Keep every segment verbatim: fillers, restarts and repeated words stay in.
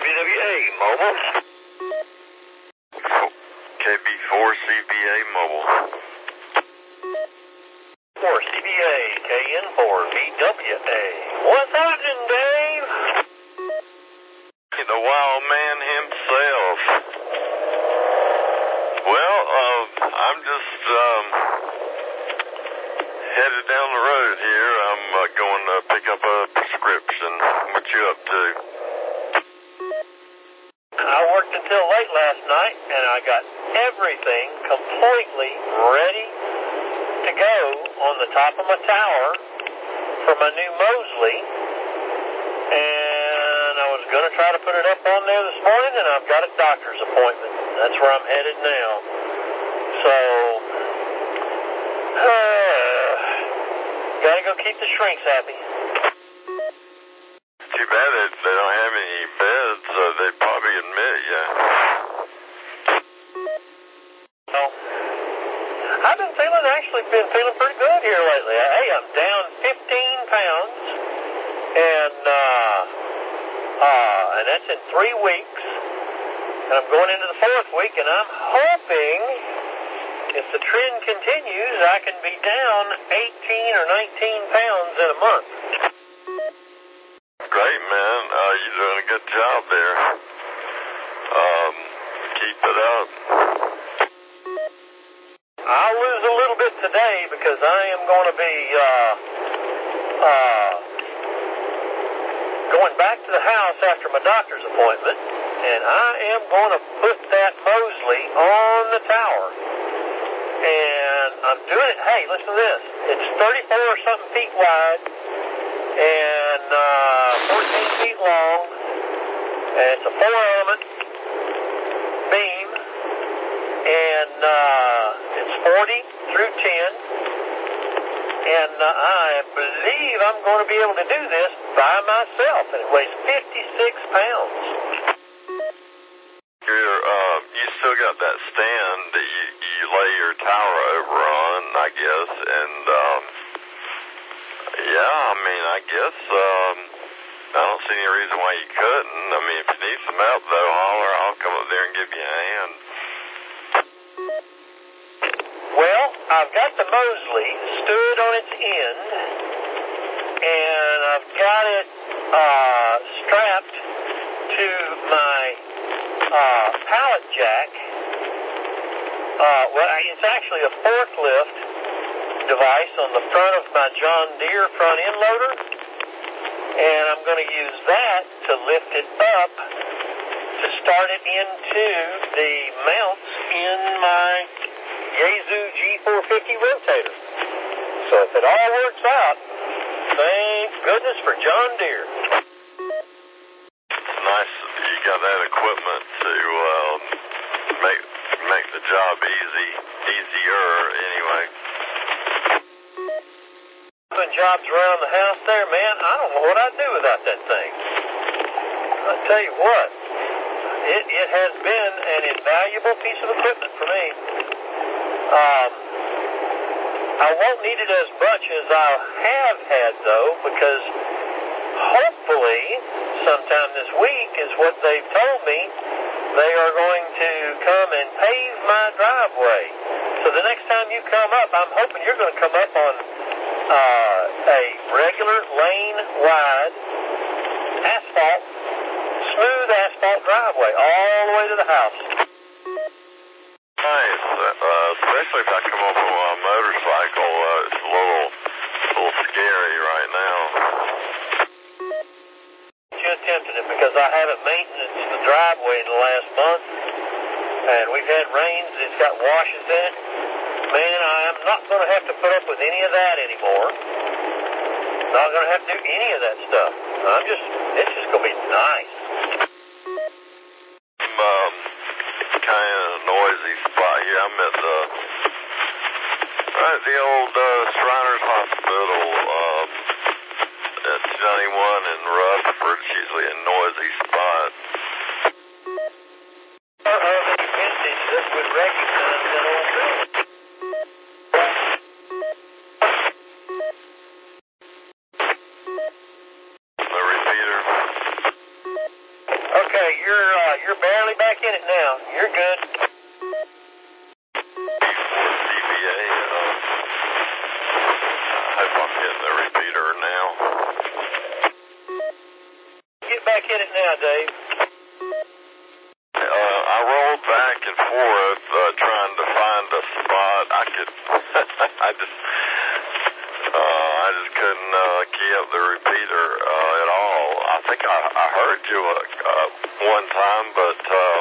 W A Mobile. K B four C B A Mobile. four C B A, K N four V W A. What's happening, Dave? The wild man himself. Well, uh, I'm just um, headed down the road here. I'm uh, going to pick up a prescription. What you up to? I worked until late last night, and I got everything completely ready to go on the top of my tower for my new Mosley. And I was going to try to put it up on there this morning, and I've got a doctor's appointment. That's where I'm headed now. So, uh, gotta go keep the shrinks happy. Too bad that they don't have any beds. Uh, they'd probably admit you. Well, I've been feeling, actually been feeling pretty good here lately. Hey, I'm down fifteen pounds, and, uh, uh, and that's in three weeks. And I'm going into the fourth week, and I'm hoping, if the trend continues, I can be down eighteen or nineteen pounds in a month. Great, man. Uh, you're doing a good job there. Um, keep it up. I'll lose a little bit today because I am going to be uh, uh, going back to the house after my doctor's appointment, and I am going to put that Mosley on the tower. And I'm doing it, hey, listen to this. It's thirty-four or something feet wide and uh, fourteen feet long, and it's a four-element beam, and uh, it's forty through ten, and uh, I believe I'm going to be able to do this by myself, and it weighs fifty-six pounds. You're, uh, you still got that stand that you, you lay your tower over on, I guess, and, um, yeah, I mean, I guess, um, I don't see any reason why you couldn't. I mean, if you need some help, though, holler, I'll come up there and give you a hand. Well, I've got the Mosley stood on its end, and I've got it, uh, strapped to my Uh, pallet jack. Uh, well, it's actually a forklift device on the front of my John Deere front end loader, and I'm going to use that to lift it up to start it into the mounts in my Yaesu G four fifty rotator. So if it all works out, thank goodness for John Deere. Nice you got that equipment to um, make make the job easy, easier anyway. Doing jobs around the house there, man, I don't know what I'd do without that thing. I'll tell you what, it, it has been an invaluable piece of equipment for me. Um, I won't need it as much as I have had, though, because hopefully sometime this week is what they've told me. They are going to come and pave my driveway. So the next time you come up, I'm hoping you're going to come up on uh, a regular lane-wide asphalt, smooth asphalt driveway all the way to the house. Nice, uh, especially if I come up on a motorcycle. Uh, it's a little, a little scary right now. Just tempted it because I haven't maintenance the driveway in the last month, and we've had rains. It's got washes in it. Man, I am not going to have to put up with any of that anymore. Not going to have to do any of that stuff. I'm just, it's just going to be nice. I'm um, kind of a noisy spot here. I'm at the, right at the old uh, Shriners Hospital. Um, It's ninety-one in Rutherford. It's usually a noisy spot. Or are they vintage that would recognize that old building? The repeater. Okay, now. You're good. D V A, uh, I hope I'm getting the repeater now. Get back in it now, Dave. Uh, I rolled back and forth uh, trying to find a spot. I could, I just, uh, I just couldn't uh, key up the repeater uh, at all. I think I, I heard you uh, uh, one time, but uh,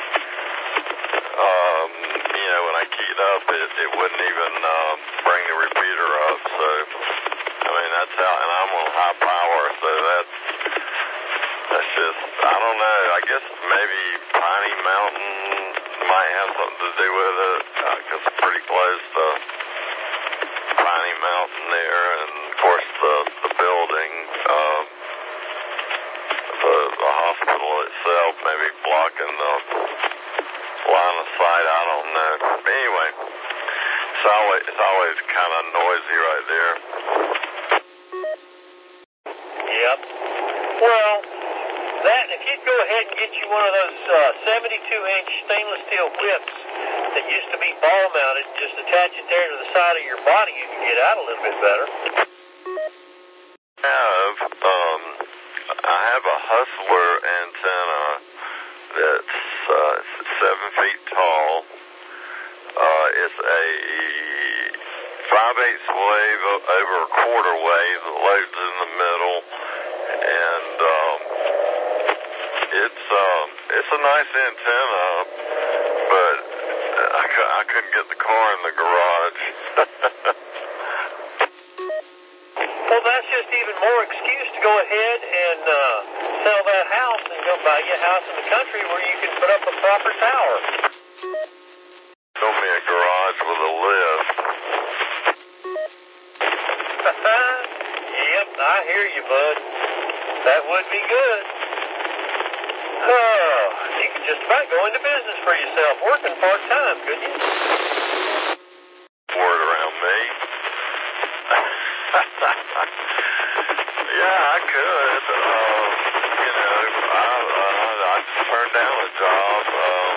um, you know, when I keyed up, it, it wouldn't even uh, bring the repeater up. So, I mean, that's how, and I'm on high power, so that's. That's just, I don't know, I guess maybe Piney Mountain might have something to do with it, because uh, it's pretty close to Piney Mountain there, and of course the, the building, um, the, the hospital itself may be blocking the line of sight, I don't know. Anyway, it's always, it's always kind of noisy right there. Yep. Well, that, if you'd go ahead and get you one of those uh, seventy-two inch stainless steel whips that used to be ball mounted, just attach it there to the side of your body, you can get out a little bit better. I have, um, I have a Hustler antenna that's uh, seven feet tall. Uh, it's a five-eighths wave over a quarter wave that loads in the middle, and um, it's um, it's a nice antenna, but I, cu- I couldn't get the car in the garage. Well, that's just even more excuse to go ahead and uh, sell that house and go buy you a house in the country where you can put up a proper tower. Show me a garage with a lift. Yep, I hear you, bud. That would be good. Oh, you could just about go into business for yourself, working part-time, couldn't you? Word around me. Yeah, I could. Um, you know, I, uh, I just turned down a job um,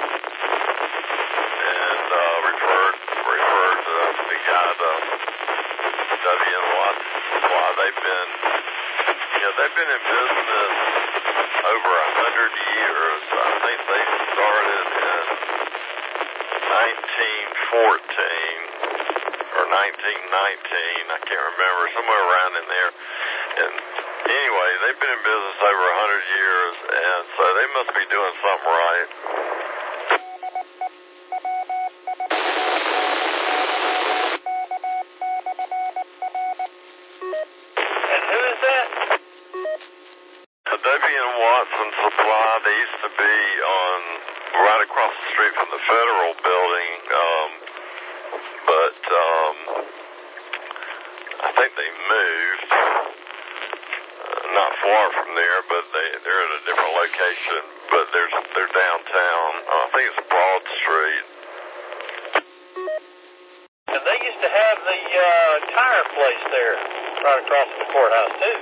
and uh, referred referred uh, the guy to W and Watson Supply. They've been, you know, they've been in business over a hundred years. I think they started in nineteen fourteen. Or nineteen nineteen, I can't remember, somewhere around in there. And anyway, they've been in business over a hundred years, and so they must be doing something right. And who is that? W and Watson Supply, they used to be on right across the street from the Federal Building, um, but um, I think they moved uh, not far from there, but they, they're at a different location, but there's, they're downtown. Uh, I think it's Broad Street. And they used to have the uh, tire place there, right across from the courthouse, too.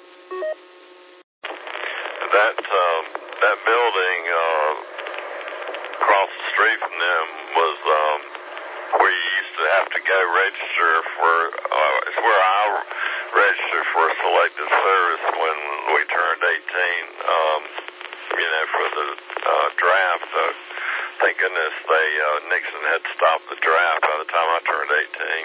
That, um, that building uh, across the street from them was um, where you used to have to go register for, uh, it's where I registered for selective service when we turned eighteen, um, you know, for the uh, draft. Uh, thank goodness they, uh, Nixon had stopped the draft by the time I turned eighteen.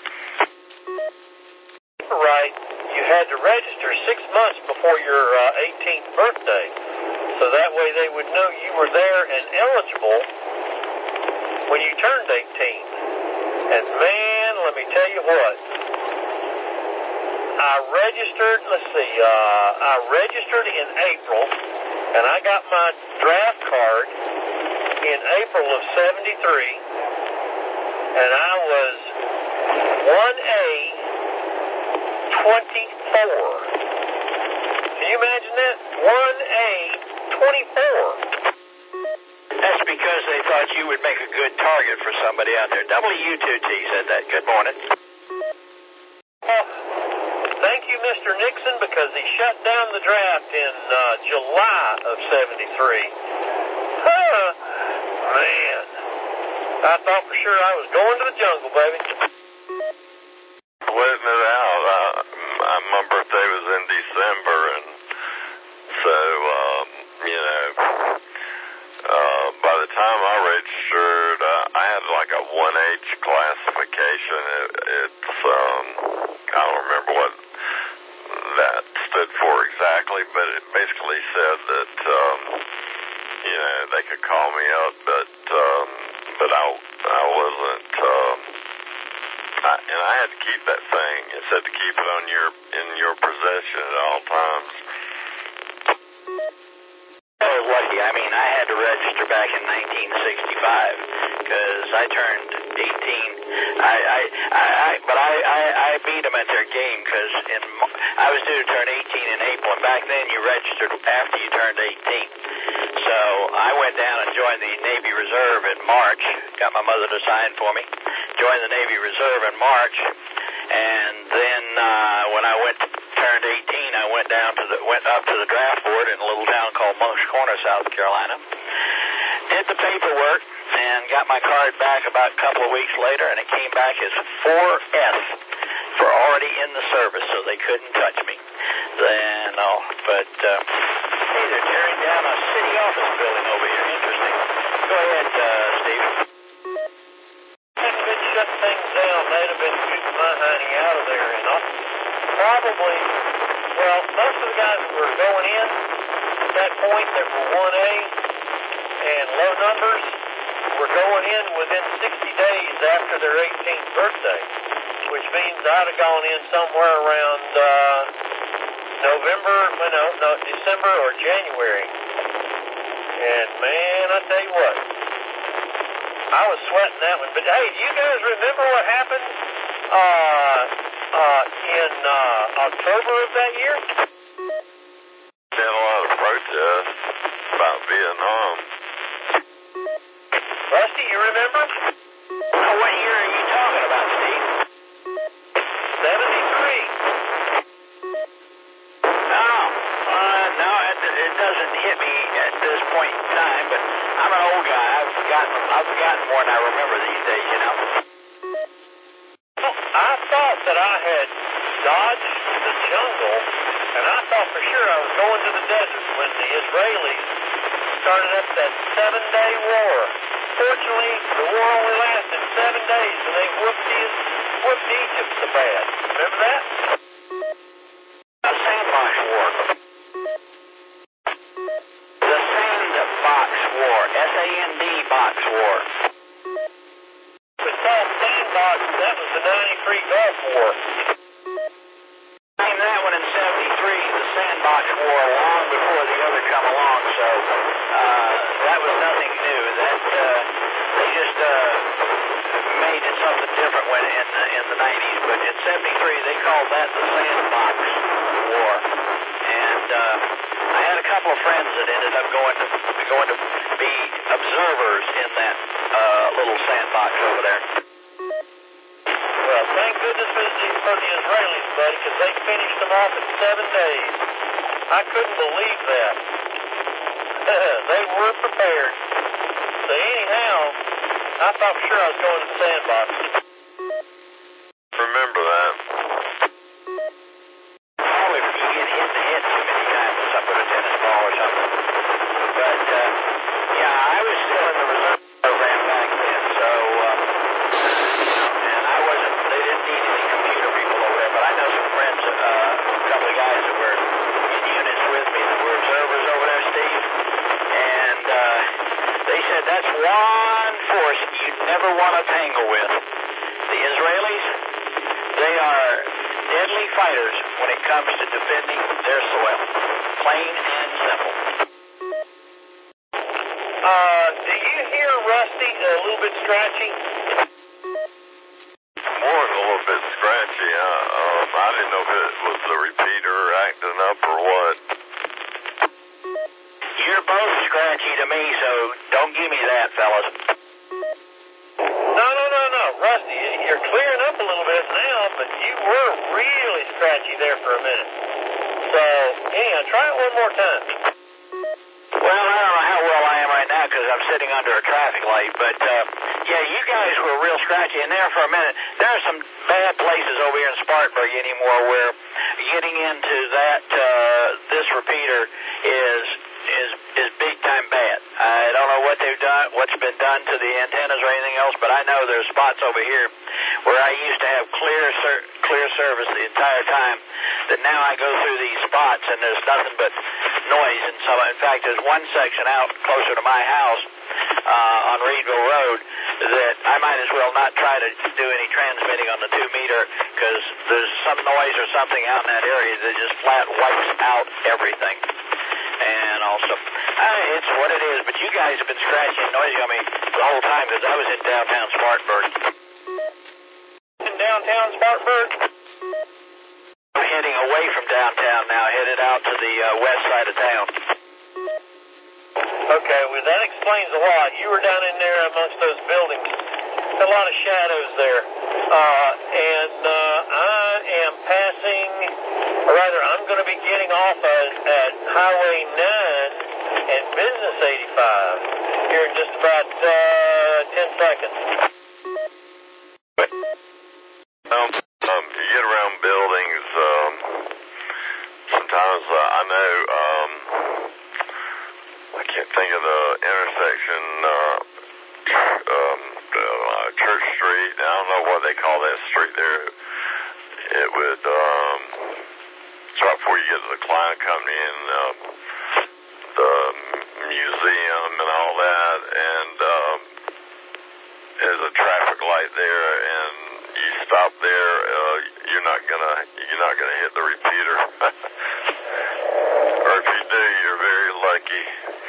Right. You had to register six months before your uh, eighteenth birthday. So that way they would know you were there and eligible when you turned eighteen. And man, let me tell you what. I registered, let's see, uh, I registered in April, and I got my draft card in April of seventy-three, and I was one A twenty-four. Can you imagine that? one A twenty-four. That's because they thought you would make a good target for somebody out there. W two T said that. Good morning. Well, thank you, Mister Nixon, because he shut down the draft in uh, July of seventy-three. Huh. man. I thought for sure I was going to the jungle, baby. Letting it out. I, I, my birthday was in December, and so, um, you know, uh, by the time I registered, uh, I had like a one H classification. It, it's, um, I don't remember what that stood for exactly, but it basically said that, um, you know, they could call me up, but, um, but I, I wasn't, um, I, and I had to keep that thing. It said to keep it on your, in your possession at all times. I was lucky. I mean, I had to register back in nineteen sixty-five because I turned eighteen. I, I, I, I but I, I, I beat them at their game because in I was due to turn eighteen in April, and back then you registered after you turned eighteen. So I went down and joined the Navy Reserve in March. Got my mother to sign for me. Joined the Navy Reserve in March, and then uh, when I went turned eighteen, I went down to the went up to the draft board in a little town called Moncks Corner, South Carolina. Did the paperwork and got my card back about a couple of weeks later, and it came back as four S for already in the service, so they couldn't touch me. Then, oh, but uh, hey, they're tearing down a city office building over here. Interesting. Go ahead, uh, Steve. Hadn't been shutting things down, they'd have been shooting my honey out of there, and I'll probably, well, most of the guys that were going in at that point that were one A and low numbers were going in within sixty days after their eighteenth birthday, which means I'd have gone in somewhere around uh, November, well, no, no, December or January. And man, I tell you what, I was sweating that one. But hey, do you guys remember what happened uh, uh, in uh, October of that year? There had a lot of protests about Vietnam. Rusty, you remember? Well, what year are you talking about, Steve? seventy-three. Oh, uh, no, it, it doesn't hit me at this point in time, but I'm an old guy. I've forgotten, I've forgotten more than I remember these days, you know. Well, I thought that I had dodged the jungle, and I thought for sure I was going to the desert when the Israelis started up that seven-day war. Fortunately, the war only lasted seven days, and they whooped, his, whooped Egypt so bad. Remember that? The Sandbox War. The Sandbox War. S A N D Box War. It's called Sandbox. That was the ninety-three Gulf War. Named that one in seventy-three, the Sandbox War, long before the other come along, so uh, that was nothing new. That uh, they just uh, made it something different when in the, in the nineties, but in seventy-three they called that the Sandbox War, and uh, I had a couple of friends that ended up going to going to be observers in that uh, little sandbox over there. Well, thank goodness for the, for the Israelis, buddy, because they finished them off in seven days. I couldn't believe that. They were prepared. So anyhow, I thought for sure I was going to the sandbox. Remember that. Oh, if you get hit in the head too many times with something with a tennis ball or something. But, uh, yeah, I was still in the reserve program back then, so, uh, you know, and I wasn't, they didn't need any computer people over there, but I know some friends, uh, a couple of guys that were in units with me that were observers over there, Steve, and, uh, they said that's one force you never want to tangle with. The Israelis, they are deadly fighters when it comes to defending their soil. Plain and simple. Uh, do you hear Rusty a little bit scratchy? More than a little bit scratchy. Uh, um, I didn't know if it was the repeater acting up or what. You're both scratchy to me, so don't give me that, fellas. No, no, no, no. Rusty, you're clearing up a little bit now, but you were really scratchy there for a minute. So, anyhow, try it one more time. Well, I don't know how well I am right now because I'm I'm sitting under a traffic light. But, uh, yeah, you guys were real scratchy in there for a minute. There are some bad places over here in Spartanburg anymore where getting into that, uh, this repeater is is is big time bad. I don't know what they've done, what's been done to the antennas or anything else, but I know there's spots over here where I used to have clear ser- clear service the entire time, that now I go through these spots and there's nothing but noise. And so, in fact, there's one section out closer to my house uh, on Reedville Road that I might as well not try to do any transmitting on the two meter because there's some noise or something out in that area that just flat wipes out everything. And also, uh, it's what it is, but you guys have been scratching and noisy on me the whole time because I was in downtown Spartanburg. In downtown Spartanburg? I'm heading away from downtown now, headed out to the uh, west side of town. Okay, well, that explains a lot. You were down in there amongst those buildings. A lot of shadows there. Uh, and uh, I am passing, or rather, I'm going to be getting off at, at Highway nine and Business eighty-five here in just about uh, ten seconds. Um, um, you get around buildings, um, sometimes uh, I know, um, I can't think of the intersection, uh, um, uh, Church Street. I don't know what they call that street there. It would, um, it's right before you get to the Klein Company and uh, the museum and all that, and um, there's a traffic light there, and you stop there, uh, you're not gonna, you're not gonna hit the repeater, or if you do, you're very lucky.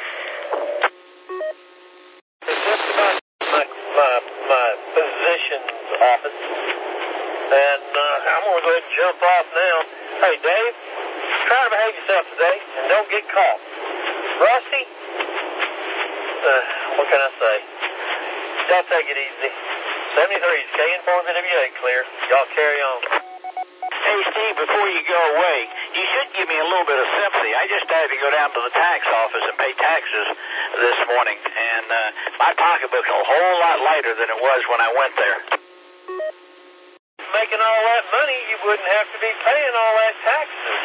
It's just about my, my, my physician's office, and uh, I'm going to go ahead and jump off now. Hey, Dave, try to behave yourself today, and don't get caught. Rusty, uh, what can I say? Y'all take it easy. seventy-three is K N four V W A clear. Y'all carry on. Hey, Steve, before you go away, you should give me a little bit of sympathy. I just had to go down to the tax office and pay taxes this morning, and uh, my pocketbook's a whole lot lighter than it was when I went there. Making all that money, you wouldn't have to be paying all that taxes.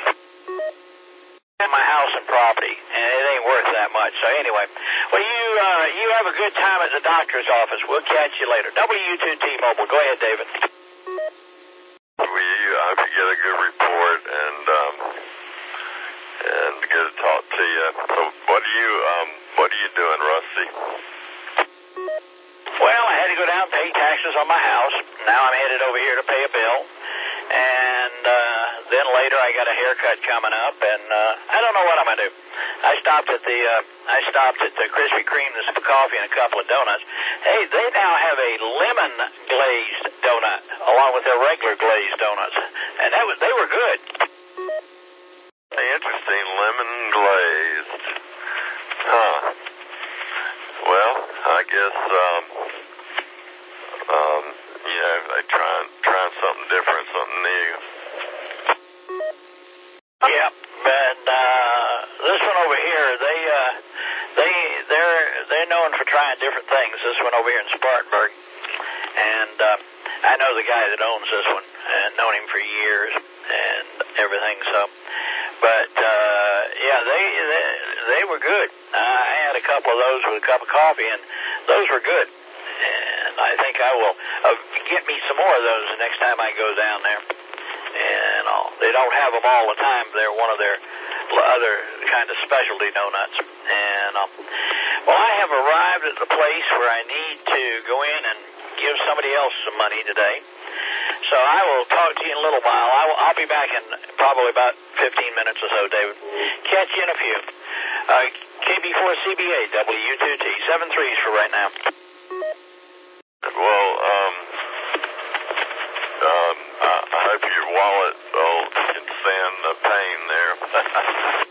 My house and property, and it ain't worth that much. So anyway, well, you uh, you have a good time at the doctor's office. We'll catch you later. W two T-Mobile. Go ahead, David. We, I hope you get a good report and um, and get to talk to you. So, what are you um, what are you doing, Rusty? Well, I had to go down and pay taxes on my house. Now I'm headed over here to pay a bill, and uh, then later I got a haircut coming up, and uh, I don't know what I'm gonna do. I stopped at the uh, I stopped at the Krispy Kreme, this coffee, and a couple of donuts. Hey, they now have a lemon glazed donut along with their regular glazed donuts, and that was they were good. Interesting, lemon glazed. Huh. Well, I guess um, um, you know, they trying trying something different, something new. Yep, and uh, this one over here, they uh, they they're they're known for trying different things. This one over here in Spartanburg, and uh, I know the guy that owns this one, and known him for years and everything. So, but uh, yeah, they, they they were good. I had a couple of those with a cup of coffee, and those were good. And I think I will uh, get me some more of those the next time I go down there. And all. They don't have them all the time. They're one of their other kind of specialty donuts. And um, well, I have arrived at the place where I need to go in and give somebody else some money today. So I will talk to you in a little while. I will, I'll be back in probably about fifteen minutes or so, David. Catch you in a few. Uh, K B four C B A, W two T, seven threes for right now. Well, um, um, I, I hope your wallet will can stand the pain there.